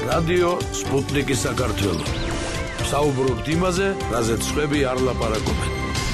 რადიო სპუტნიკი საქართველო. საუბრობთ იმაზე, რაზეც სხვები არ ლაპარაკობენ.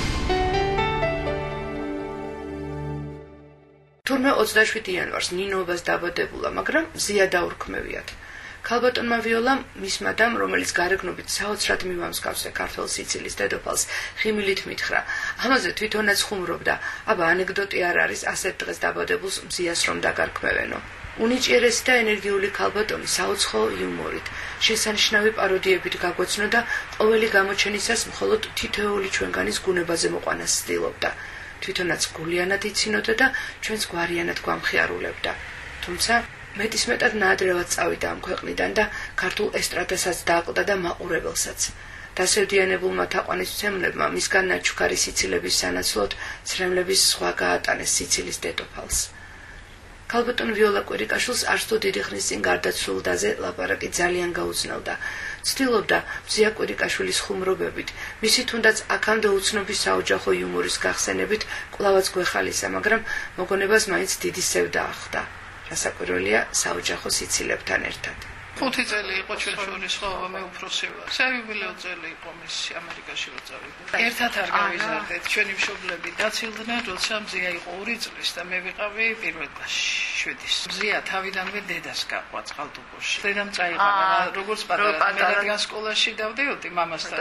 თურმე 27 იანვარს ნინოობას დაბადებულა, მაგრამ მზია დაურქმევიათ. ქალბატონმა ვიოლამ მის მადამ, რომელიც გარეგნობით საოცრად მივამსგავსე ქართულ სიცილის დედოფალს, ხიმილით მითხრა. ამაზე თვითონაც ხუმრობდა. აბა ანეკდოტი არ არის ასეთ დღეს დაბადებულს მზიას რომ დაგარქმევენო. უნიჭიერესი და ენერგიული ქალბატონი საუცხო იუმორით, შესანიშნავი პაროდიებით გაგვეცნოდა ყოველი გამოჩენისას მხოლოდ თითოეული ჩვენგანის გუნებაზე მოყვანას ცდილობდა. თვითონაც გულიანად იცინოდა და ჩვენს გვარიანად გვამხიარულებდა. თუმცა მეტისმეტად ნაადრევად წავიდა ამ ქვეყნიდან და ქართულ ესტრადასაც დააკლდა და მაყურებელსაც. დასევდიანებულმა თაყვანისმცემლებმა მისგან ნაჩუქარი სიცილების სანაცვლოდ ცრემლების სხვა გაატანეს სიცილის დედოფალს. ქალბატონ ვიოლა კვირიკაშვილს არც თუ დიდი ხნის წინ გარდაცვლილ დაზე ლაპარაკი ძალიან გაუძნელდა. ცდილობდა მზია კვირიკაშვილის ხუმრობებით, მისი თუნდაც აქამდე უცნობი საოჯახო იუმორის გახსენებით კვლავაც გვეხალისა, მაგრამ მოგონებას მაინც დიდი სევდა ახდა. რასაკვირველია საოჯახო სიცილებთან ერთად. 5 წელი იყო ჩვენ შორის, ხო, მე უფროსი ვარ. საიუბილეო წელი იყო მის ამერიკაში რო წავიდა. ერთად არ გავიზარდეთ, ჩვენი მშობლები დაცილდნენ, როცა მზია იყო 2 წლის და მე ვიყავი პირველ კლასში 7-ის. მზია თავიდანვე დედას გაყვა წყალტუბოში. დედამ წაიყვანა, როგორც პატარა, მე რადგან სკოლაში დავდიოდი მამასთან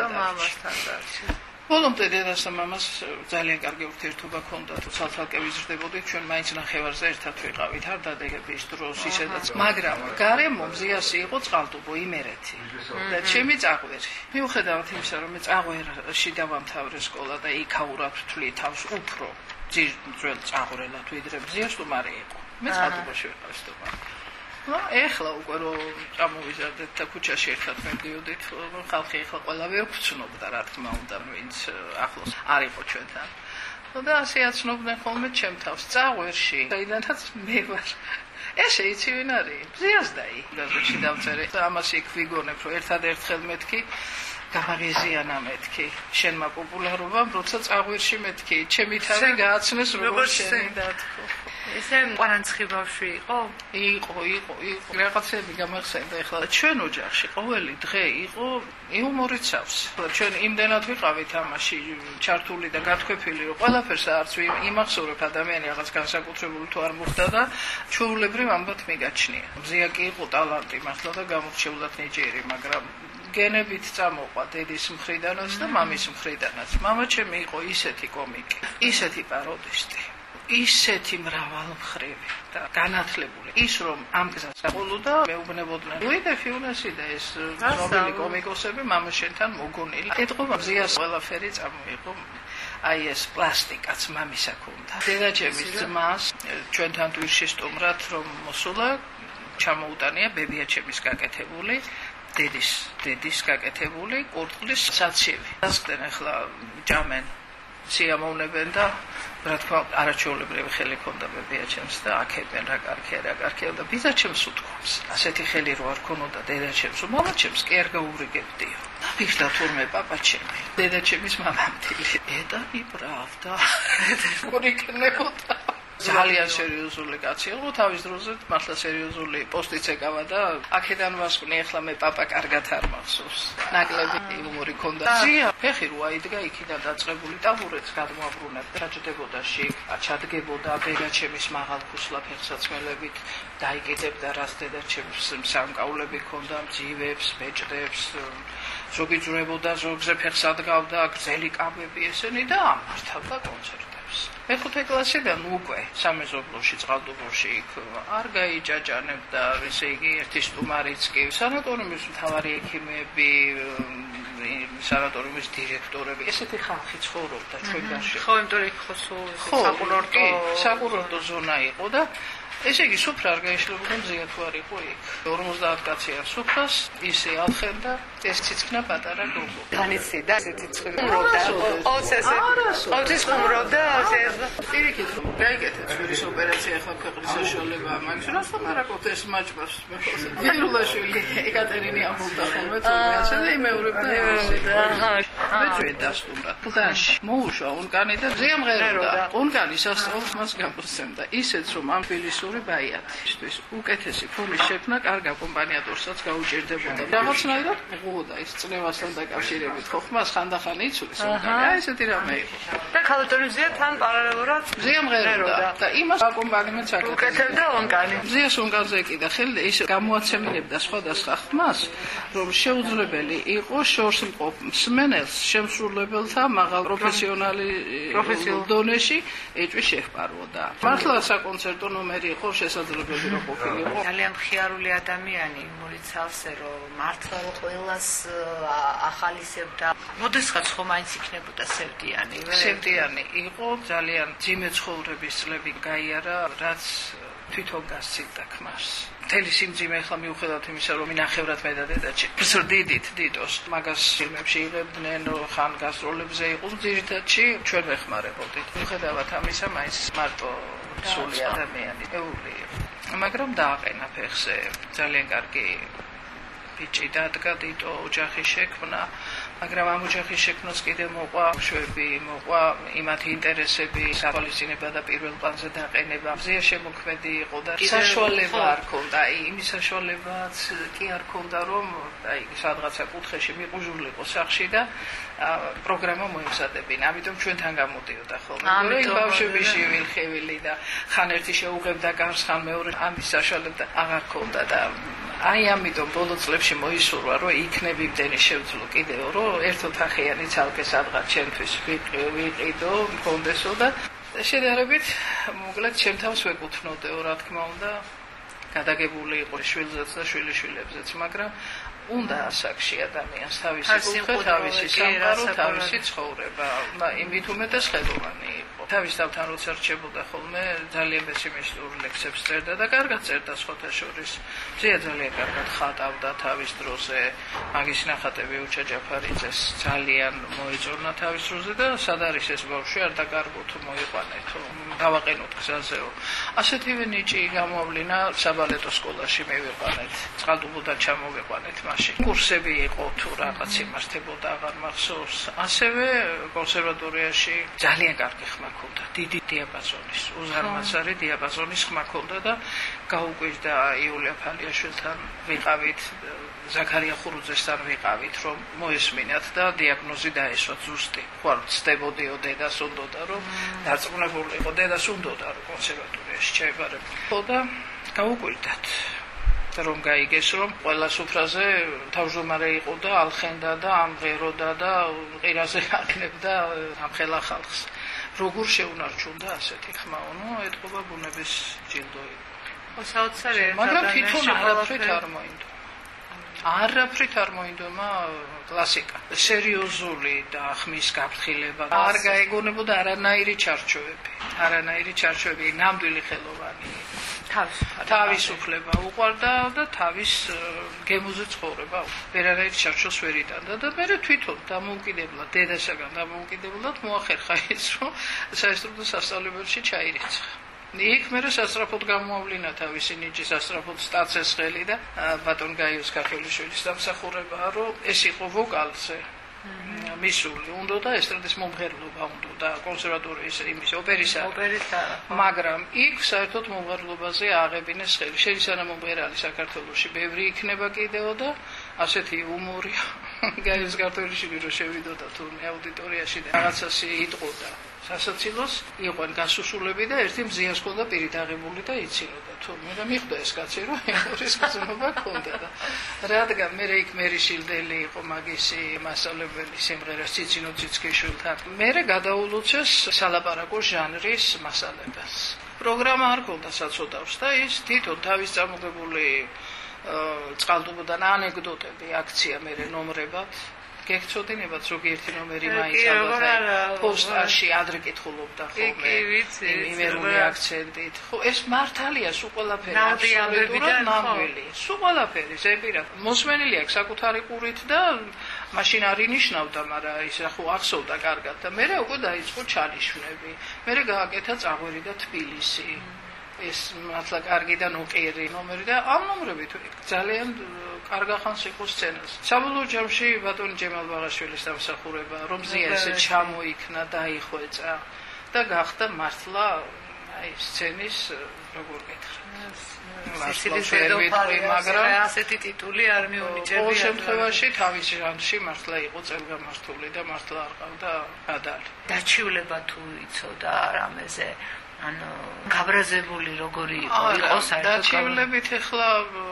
და ბოლომდე დედას და მამას ძალიან კარგი ურთიერთობა ჰქონდა, თუ ცალ-ცალკე ვიზრდებოდით, ჩვენ მაინც ნახევარზე ერთად ვიყავით, არ დადეგების დროს ისედაც. მაგრამ გარემო მზიასი იყო წყალტუბო, იმერეთი და ჩემი წაღვერი. მიუხედავად იმისა, რომ მე წაღვერში დავამთავრე სკოლა და იქაურად ვთვლი თავს უფრო ძირძველ წაღვერელად ვიდრე მზია სტუმარი იყო. მე წყალტუბოში ვიყავი სტუმარი. ეხლა უკვე რომ წამოვიზარდეთ და ქუჩაში ერთად მივდიოდით, ხალხი ეხლა ყველა ვერ გვცნობდა, რა თქმა უნდა, ვინც ახლოს არ იყო ჩვენთან. და ასე აცნობდნენ ხოლმე ჩემ თავს წაღვერში, საიდანაც მე ვარ. ესე იცი ვინ არის? მზიას დაი. გაზეთში დავწერე. ამას იქ ვიგონებ, რომ ერთადერთხელ მეთქი გამაღიზიანა მეთქი. შენმა პოპულარობამ, როცა წაღვერში მეთქი, ჩემი თავი გააცნეს როგორც შენი დათქო. ესე ყვარანცხი ბავშვი იყო? იყო. რაღაცები გამახსენდა ეხლა. ჩვენ ოჯახში ყოველი დღე იყო იუმორით სავს. ჩვენ იმდენად ვიყავით ამაში ჩართული და გათქვეფილი, რომ ყველაფერს არც იმახსოვრებ ადამიანი რაღაც განსაკუთრებული თუ არ მოხდა და ჩვეულებრივ ამბად მიგაჩნია. მზია კი იყო ტალანტი მართლა და გამორჩეულად ნიჭიერი, მაგრამ გენებით წამოყვა დედის მხრიდანაც და მამის მხრიდანაც. მამა ჩემი იყო ისეთი კომიკი, ისეთი პაროდისტი, ისეთი მრავალმხრივი და განათლებული. ის რომ ამ გზას აღოლოდა, მეუბნებოდნენ ლუი დე ფიუნესი და ეს ცნობილი კომიკოსები მამა შენთან მოგონილი. ეთყობა მზიას ყველაფერი წამოიღო. აი ეს პლასტიკაც მამისა ქონდა. დედაჩემის ძმას ჩვენთან თვისში სტუმრად რომ მოსულა, ჩამოუტანია ბებიაჩემის გაკეთებული დედის გაკეთებული კურდღლის საცივი. დასხდნენ ახლა ჭამენ, სიამოვნებენ და რა თქმა უნდა არაჩვეულებრივი ხელი ჰქონდა ბებიაჩემს და აქებენ რა კარგია და ბიძაჩემს უთქვამს. ასეთი ხელი რო არ ქონოდა დედაჩემს, მამაჩემს კი არ გაურიგებდიო. დაფიქრდა თურმე პაპაჩემი, დედაჩემის მამამთილი. ედანი პრავდა. გურიკნებოდა. ძალიან სერიოზული კაცი იყო, თავის დროზე მართლა სერიოზული პოსტიც ეკავა და აქედან ვასკვნი, ახლა მე პაპა კარგად არ მახსოვს. ნაკლები იუმორი ჰქონდა. ზია ფეხი რო აიდგა იქიდან დაწყებული ტაბურეტს გადმოაბრუნებდა. ჩაჯდებოდა შიგ, ჩადგებოდა ბეგაჩემის მაღალ ქუსლა ფეხსაცმელებით, დაიკიდებდა რას დედაჩემს სამკაულები ჰქონდა, მძივებს, ბეჭდებს, ზოგი ძურებოდა, ზოგზე ფეხს ადგავდა, გრძელი კაბები ესენი და ამართავდა კონცერტს. მე-5 კლასიდან უკვე სამეზობლოში წყალტუბოში იქ არ გაიჭაჭანებდა, ესე იგი ერთი სტუმარიც კი, სანატორიუმის მთავარი ექიმები, სანატორიუმის დირექტორები, ესეთი ხალხი ცხოვრობდა ჩვენგანში. ხო, იმიტომ იქ ხო საკურორტო ზონა იყო და ესე იგი სუფრა არ გაიშლებოდა მზია თუ არ იყო იქ. 50 კაცი არ სუფრას, ისე ალხენდა, ეს ციცქნა პატარა გოგო. განიცი და ესეთი ხუმრობდა. ყოველთვის ხუმრობდა, პირიქით გაიგეთეთ ჩვენის ოპერაცია ახლა ქვეყნის საშუალებაა, მაგის რასთან არ აკეთებს ეს მაჭმას. მილულაშვილი ეკატერინე ამბობდა ხოლმე თორეასე და იმეორებდა. მეძვე დასტუმრა. კლასში მოუშვა უნკანი და მზია მღეროდა. უნკანი სასწაულს მას გამოსცემდა. ისეც რომ ამ ფილისო მეთაური ბაიათისთვის. უკეთესი ფორმის შექმნა კარგ აკომპანიატორსაც გაუჭირდებოდა. რაღაცნაირად უღუდა ის წნევასთან დაკავშირებით, ხო ხმას ხანდახან იცულის, აი ესეთი რამე იყო. და ქალბატონი ზია თან პარალელურად ზია მღეროდა და იმას აკომპანიმენტს აკეთებდა. უკეთებდა ონკანი. ზიას ონკანზე ეკიდა ხელი და ის გამოაცემინებდა სხვადასხვა ხმას, რომ შეუძლებელი იყო შორს მყოფ მსმენელს შემსრულებელთა მაღალ პროფესიონალურ დონეში ეჭვი შეჰპარვოდა. მართლა საკონცერტო ნომერი იყო შესაძლებელი რომ ყოფილიყო. ძალიან მხიარული ადამიანი, მორიცალსე რომ მართლა ყველას ახალისებდა. მოდესღაც ხომ მაინც იქნებოდა სევდიანი. სევდიანი იყო, ძალიან ძიმე ცხოვრების წლები გაიარა, რაც თვითონ გასცილდა ქმარს. მთელი სიმძიმე ახლა მიუხედავად იმისა, რომ ინახევრად მე და დედაჩი ზრდიდით დიდოს მაგას ფილმებში იღებდნენ, ხან გასტროლებზე იყო ძირითადში ჩვენ ვეხმარებოდით. მიუხედავად ამისა, მაინც მარტო სული ადამიანი ეული იყო. მაგრამ დააყენა ფეხზე ძალიან კარგი ბიჭი დადგა დიდო ოჯახი შექმნა. მაგრამ ამ ოჯახის შექმნას კიდევ მოყვა შვები, მოყვა იმათი ინტერესები, სათვალისწინება და პირველ პლანზე დაყენება. ზია შემოქმედი იყო და საშუალება არ ჰქონდა, იმის საშუალებაც კი არ ჰქონდა, რომ სადღაცა კუთხეში მიყუჟულიყო სახში და პროგრამა მოემზადებინა. ამიტომ ჩვენთან გამოდიოდა ხოლმე. იმ ბავშვებში ვილხევილი და ხან ერთი შეუღებდა გარს, ხან მეორე ამის საშუალება აღარ ჰქონდა და აი ამიტომ ბოლო წლებში მოისურვა, რომ იქნები მდენი შევძლო კიდევ, რომ ერთოთახიანი ცალკე სადღაც ჩემთვის ვიყიდო, მქონდესო და შედარებით მოკლედ ჩემ თავს ვეკუთვნოდეო, რა თქმა უნდა, გადაგებული იყო შვილზეც და შვილიშვილებზეც, მაგრამ უნდა ასაკში ადამიანს თავისი კუთხე, თავისი სამყარო, თავისი ცხოვრება, იმით უმეტეს ხელოვანი იყო. თავის თავთან როცა რჩებოდა ხოლმე, ძალიან პესიმისტურ ლექსებს წერდა და კარგად წერდა სხვათა შორის. ზია ძალიან კარგად ხატავდა თავის დროზე, მაგის ნახატები უჩა ჯაფარიძეს ძალიან მოეწონა თავის დროზე და სად არის ეს ბავშვი, არ დაკარგოთ, მოიყვანეთო, დავაყენოთ გზაზეო. ასეთივე ნიჭი გამოვლინა საბალეტო სკოლაში მივიყვანეთ, წყალტუბოდან ჩამოვიყვანეთ. კურსები იყო თუ რაღაც იმართებოდა აღარ მახსოვს. ასევე კონსერვატორიაში ძალიან კარგი ხმა ჰქონდა, დიდი დიაპაზონის, უზარმაზარი დიაპაზონის ხმა ჰქონდა და გაუკვირდა იულია ფალიაშვილთან ვიყავით, ზაქარია ხურუძესთან ვიყავით, რომ მოესმინათ და დიაგნოზი დაესვა ზუსტი. ხوار ცდებოდიო დედას უნდოდა, რომ დარწმუნებულიყო დედას უნდოდა, რომ კონსერვატორიაში ჩაებარებულიყო და გაუკვირდათ. რომ გაიგეს, რომ ყველა სუფრაზე თავმჯდომარე იყო და ალხენდა და ამღეროდა და ყირაზე აკნებდა ამხელა ხალხს. როგორ შეუნარჩუნდა ასეთი ხმაონო, ეთყობა ბუნების ჯილდო იყო. საოცარი, მაგრამ თვითონ არაფრით არ მოინდო. არაფრით არ მოინდომა კლასიკა. სერიოზული და ხმის გაფრთხილება. არ გაეგონებოდა არანაირი ჩარჩოები, ნამდვილი ხელოვანი. თავისუფლება უყვარდა და თავის გემოზე ცხოვრება. ვერანაირ ჩარჩოს ვერ იტანდა და მე თვითონ დამოუკიდებლად, დედასაგან დამოუკიდებლად მოახერხა ის, რომ საესტრუდო სასწავლებელში ჩაირიცხა. იქ მე სასწრაფოდ გამოავლინა თავისი ნიჭი, სასწრაფოდ სტაცეს ხელი და ბატონ გაიოს ქართველიშვილის დამსახურებაა, რომ ეს იყო ვოკალზე. მისული უნდა და ესტრადის მომღერლობა უნდა კონსერვატორიის იმის ოპერისა, მაგრამ იქ საერთოდ მომღერლობაზე აღებინეს ხელი. შეიძლება მომღერალი საქართველოში ბევრი იქნება კიდევ და ასეთი უმორი გაიოს ქართველიშვილი რომ შევიდოდა თურმე აუდიტორიაში და რაღაცასი იტყოდა. სასაცილოს იყვნენ გასუსულები და ერთი მზიას ჰქონდა პირით აღებული და იცინოდა თურმე და მიხვდა ეს კაცი რომ იმის გზნობა ჰქონდა და რადგან მე იქ მერი შილდელი იყო მაგისი მასწავლებელი სიმღერას ციცინო ციცქიშვილთან მე გადაულოცეს სალაპარაკო ჟანრის მასალებას პროგრამა არ ჰქონდა საცოდავს და ის თვითონ თავის წამოღებული წყალტუბოდან ანეკდოტები აქცია მე ნომრებად გექცოდინებათ ზოგიერთი ნომერი მაინც ალბათ პოსტაში ადრე კითხულობდა ხოლმე იმერული აქცენტით ხო ეს მართალია სულ ყველაფერი აბსოლუტურად ნამდვილი სულ ყველაფერი ზეპირა მოსმენილი აქვს საკუთარი ყურით და მაშინ არ ინიშნავდა მაგრამ ის ხო ახსოვდა კარგად და მე უკვე დაიწყო ჩანიშვნები მე გააკეთა წაღვერი და თბილისი ეს მართლა კარგი და ნოყიერი ნომერი და ამ ნომრებით ძალიან კარგახანს იყო სცენას. საბოლოო ჯამში ბატონი ჯემალ ბაღაშვილის დამსახურება, რომ ზია ესე ჩამოიქნა და დაიხვეწა და გახდა მართლა აი სცენის როგორ გითხრა. სიცილის დედოფალი, მაგრამ ასეთი ტიტული არ მიუნიჭებია. ყოველ შემთხვევაში თავის ჟანრში მართლა იყო წელგამართული და მართლა არ ყავდა გადალი. დაჩივლება თუ იცოდა რამეზე, ანუ გაბრაზებული როგორი იყო საერთოდ. დაჩივლებით ახლა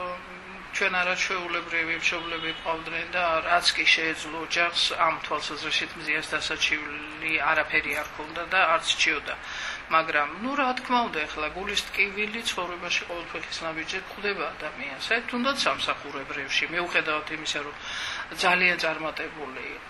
ჩვენ არაჩვეულებრივი მშობლები ყავდნენ და რაც კი შეეძლო ოჯახს ამ თვალსაზრისით მზიას დასაჩივლი არაფერი არ ქონდა და არც ჭიოდა. მაგრამ რა თქმა უნდა ახლა გულის ტკივილი ცხოვრებაში ყოველთვის ნაბიჯად ხვდება ადამიანს. აი თუნდაც სამსახურებრებში მიუხედავად იმისა, რომ ძალიან წარმატებული იყო.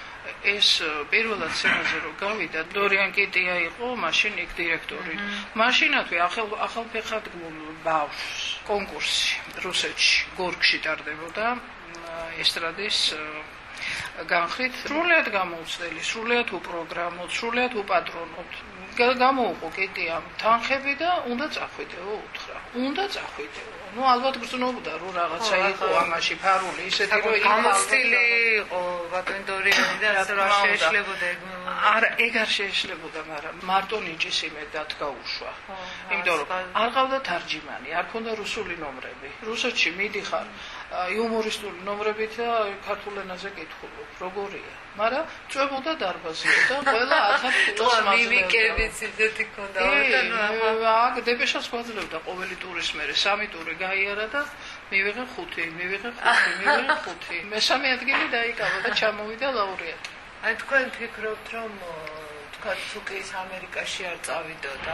ეს პირველად სცენაზე რომ გავიდა, დორიან კიტია იყო მაშინ იქ დირექტორი. მაშინათვე ახალფეხადგმულ ბავშვს კონკურსი რუსეთში გორგში ტარდებოდა ესტრადის განხრით. სრულიად გამოუცდელი, სრულიად უპროგრამოდ, სრულიად უპატრონოდ. გამოუყო კიტიამ თანხები და უნდა წახვიდეო უთხრა. უნდა წახვიდეო. ნუ ალბათ გრძნობდა რომ რაღაცა იყო ამაში ფარული, ისეთი რომ გამოცდილი იყო ბატონ დორიანი და ასე რა შეეშლებოდა ეგ. არა, ეგ არ შეეშლებოდა, მაგრამ მარტო ნიჭის იმედ დადგა უშვა. იმიტომ რომ არ ყავდა თარჯიმანი, არ ქონდა რუსული ნომრები. რუსეთში მიდიხარ იუმორისტული ნომრებით და ქართულ ენაზე კითხულობ, როგორია. მაგრამ წვებოდა დარბაზია და ყველა 1000 ფულს მაძლევდა. მიმიკებიც ისეთი ქონდა აქ დებეშას გვაძლევდა ყოველი ტურის მერე 3 ტური გაიარა და მივიღე 5, მივიღე 5. მესამე ადგილი დაიკავა და ჩამოვიდა ლაურეატი. აი თქვენ ფიქრობთ რომ თქვა თუ კი ამერიკაში არ წავიდოდა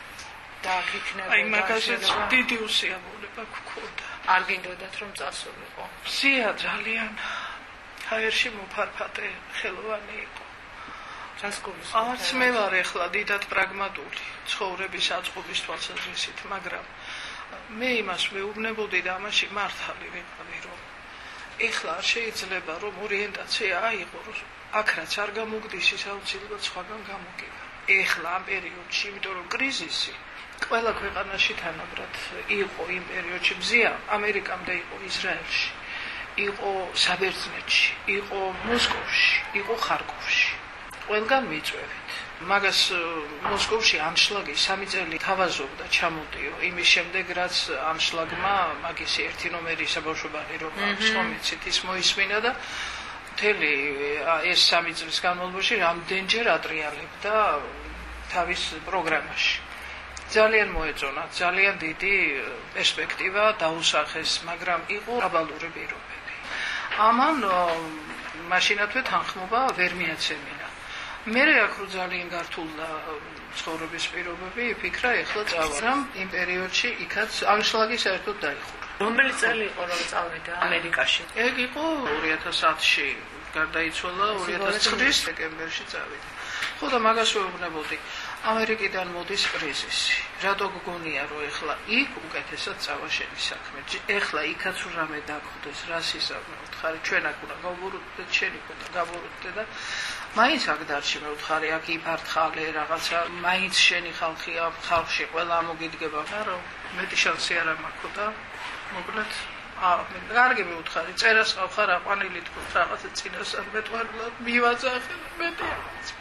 და აქ იქნებოდა. აი მაგასაც დიდი უსიამოვნება გქონდა. არ გინდოდათ რომ წასულიყო. სია ძალიან ჰაერში მოფარფატე ხელოვანი იყო. ჩასკოლის. არც მე ვარ ახლა დიდად პრაგმატული ცხოვრების აწყობის თვალსაზრისით, მაგრამ მე იმას მეუბნებოდი და ამაში მართალი ვიყავი, რომ ეხლა არ შეიძლება რომ ორიენტაცია აიღო, რომ აქ რაც არ გამოგდის ის აუცილებლად სხვაგან გამოგება. ეხლა ამ პერიოდში, იმიტომ რომ კრიზისი ყველა ქვეყანაში თანაბრად იყო იმ პერიოდში, მზია ამერიკამდე იყო ისრაელში, იყო საბერძნეთში, იყო მოსკოვში, იყო ხარკოვში. ყველგან მიწვევით. მაგას მოსკოვში ანშლაგი 3 წელი თავაზობდა ჩამოდიო. იმის შემდეგ რაც ანშლაგმა მაგის ერთი ნომერი საბავშვობარი რომ ხომიცით ის მოისმინა და მთელი ეს 3 წლის განმავლობაში რამდენჯერ ატრიალებდა თავის პროგრამაში. ძალიან მოეწონა, ძალიან დიდი პერსპექტივა დაუსახეს, მაგრამ იყო აბალური პირობები. ამან მაშინათვე თანხმობა ვერ მიაცემინა. მე აქ რო ძალიან გართულდა ცხოვრების პირობები, ვფიქრა ეხლა წავა. იმ პერიოდში იქაც ანშლაგი საერთოდ დაიხურა. რომელი წელი იყო რომ წავიდა ამერიკაში? ეგ იყო 2010-ში, გარდაიცვალა 2009 სექტემბერში წავიდა. ხო და მაგას ვეუბნებოდი. ამერიკიდან მოდის კრიზისი. რატო გგონია რომ ეხლა იქ უკეთესად წავა შენი საქმე? ეხლა იქაც რამე დაგხვდეს, რას ისავნე უთხარი, ჩვენ აქ უნდა გავბურუტდეთ, შენი უნდა გავბურუტდე და მაინც აქ დარჩი მე უთხარი, აქ იფართხალე რაღაცა, მაინც შენი ხალხია, ხალხში ყველა ამოგიდგება, მაგრამ მეტი შანსი არ მაქვს და მოკლედ კარგი მე უთხარი, წერას ხარ აყვანილი თქო, რაღაცა წინასწარ მეტყვარულად მივაძახე, მეტი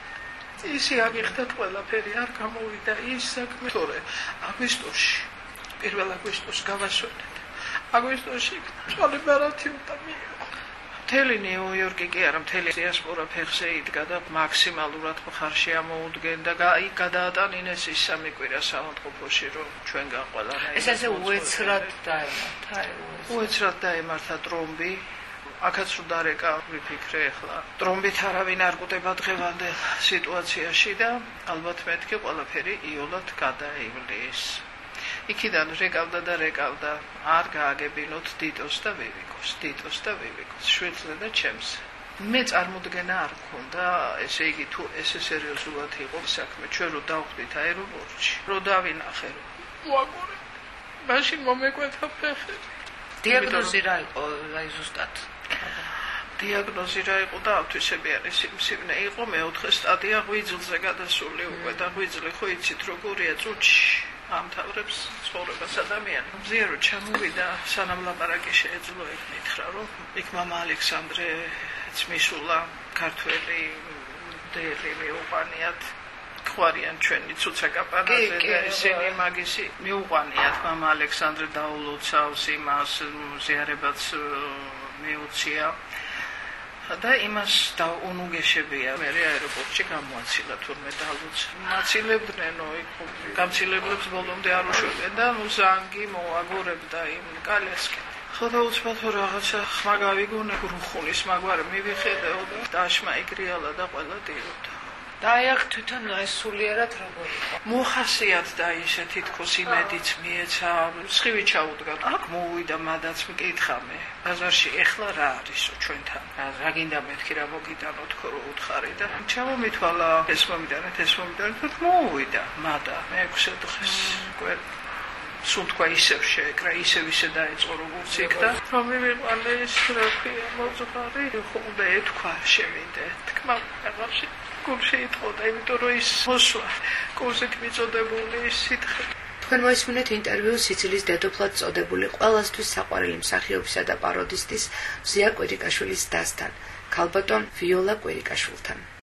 ისი აღიხდა ყველაფერი არ გამოვიდა ის საქმე თორე აგვისტოში 1 აგვისტოს გავასვენეთ აგვისტოში წვალი ბარათი უტამიო მთელი ნიუ-იორკი კი არა მთელი დიასპორა ფეხზე იდგა და მაქსიმალურად მხარში ამოუდგენდა და გადაატანინეს ის 3 კვირა საავადმყოფოში რომ ჩვენგან ყველანაირად ეს ასე უეცრად დაემართა უეცრად დაემართა ტრომბი აქაც რო დარეკა ვიფიქრე ახლა ტრომბით არავინ არ გუტება დღევანდელ სიტუაციაში და ალბათ მეთქი ყველაფერი იოლად გადაივლის იქიდან რეკავდა და რეკავდა არ გააგებინოთ დიტოს და ვივიკოს შვედზე და ჩემს მე წარმოდგენა არ მქონდა ესე იგი თუ ესე სერიოზულად იყო საქმე ჩვენ რო დავხვდით აეროპორტში რო დავინახე ვაგონი მაშინ მომეკვეთა ფეხი დიაგნოზი რა იყო აი ზუსტად დიაგნოზი რა იყო და ავთვისებიანი სიმსივნე იყო მეოთხე სტადია ღვიძლზე გადასული უკვე და ღვიძლი ხო იცით როგორია წუთში ამთავრებს ცხოვრებას ადამიანი მზია რო ჩამოვიდა სანამ ლაპარაკი შეეძლო იქ მითხრა რომ იქ მამა ალექსანდრეც მისულა ქართველი დელი მიუყანიათ გვარიან ჩვენი ცუცაკაპანაზე და ისინი მაგისი მიუყვანიათ მამა ალექსანდრე დაულოცავს იმას ზიარებაც მიუცია და იმას დაუნუგეშებია მე აეროპორტში გამოაცილა თურმე დალოც მაცილებდნენო იქ გამცილებლებს ბოლომდე არ უშვებენ და ზანგი მოაგორებდა იმ კალესკენ ხოდა უცბად რაღაცა ხმა გავიგონე გრუხუნის მაგვარი მივიხედეო და დაშმა იგრიალა და ყველა დიოდა და აქ თვითონ სულიერად როგორ იყო მოხასიათ და ისე თითქოს იმედიც მიეცა სხივი ჩაუდგა აქ მოვიდა მადაც მკითხამე ბაზარში ეხლა რა არისო ჩვენთან რა გინდა მეთქი რა მოგიტანო თქო რო უთხარი და ჩამომითვალა ეს მომიდანეთ მოვიდა მადა მე-6 დღეს ყველ სუნთქვა ისევ შეეკრა ისე დაიწყო როგორც იქ და რომ მივიყვანე ის რა ქვია მოძღარი ხოლმე ეთქვა შევიდე თქმა რაღაცი კურსი იტყოდა იმიტომ რომ ის მოსვლა კურსით მიწოდებული სითხე თქვენ მოისმინეთ ინტერვიუ სიცილის დედოფლად წოდებული ყველასთვის საყვარელი მსახიობისა და პაროდისტის ზია კვირიკაშვილის დასთან ქალბატონ ვიოლა კვირიკაშვილთან